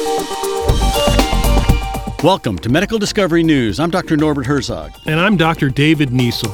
Welcome to Medical Discovery News. I'm Dr. Norbert Herzog. And I'm Dr. David Niesel.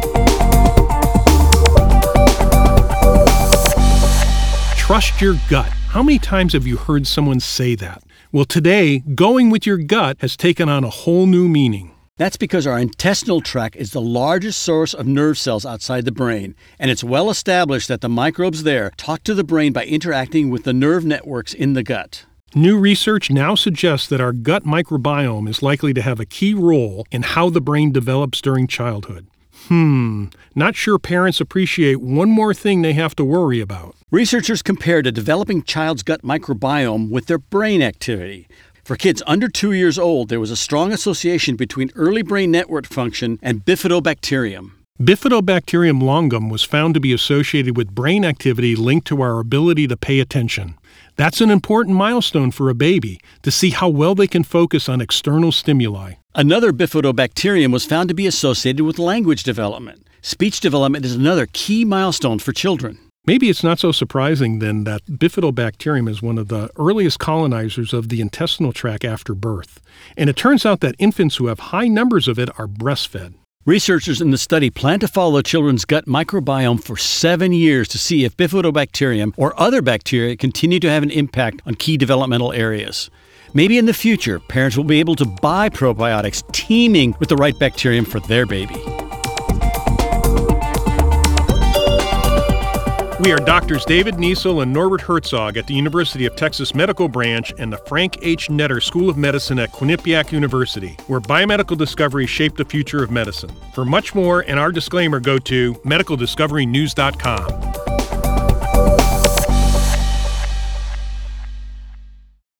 Trust your gut. How many times have you heard someone say that? Well, today, going with your gut has taken on a whole new meaning. That's because our intestinal tract is the largest source of nerve cells outside the brain, and it's well established that the microbes there talk to the brain by interacting with the nerve networks in the gut. New research now suggests that our gut microbiome is likely to have a key role in how the brain develops during childhood. Not sure parents appreciate one more thing they have to worry about. Researchers compared a developing child's gut microbiome with their brain activity. For kids under 2 years old, there was a strong association between early brain network function and bifidobacterium. Bifidobacterium longum was found to be associated with brain activity linked to our ability to pay attention. That's an important milestone for a baby, to see how well they can focus on external stimuli. Another bifidobacterium was found to be associated with language development. Speech development is another key milestone for children. Maybe it's not so surprising then that bifidobacterium is one of the earliest colonizers of the intestinal tract after birth. And it turns out that infants who have high numbers of it are breastfed. Researchers in the study plan to follow children's gut microbiome for 7 years to see if bifidobacterium or other bacteria continue to have an impact on key developmental areas. Maybe in the future, parents will be able to buy probiotics teeming with the right bacterium for their baby. We are Doctors David Niesel and Norbert Herzog at the University of Texas Medical Branch and the Frank H. Netter School of Medicine at Quinnipiac University, where biomedical discoveries shape the future of medicine. For much more and our disclaimer, go to medicaldiscoverynews.com.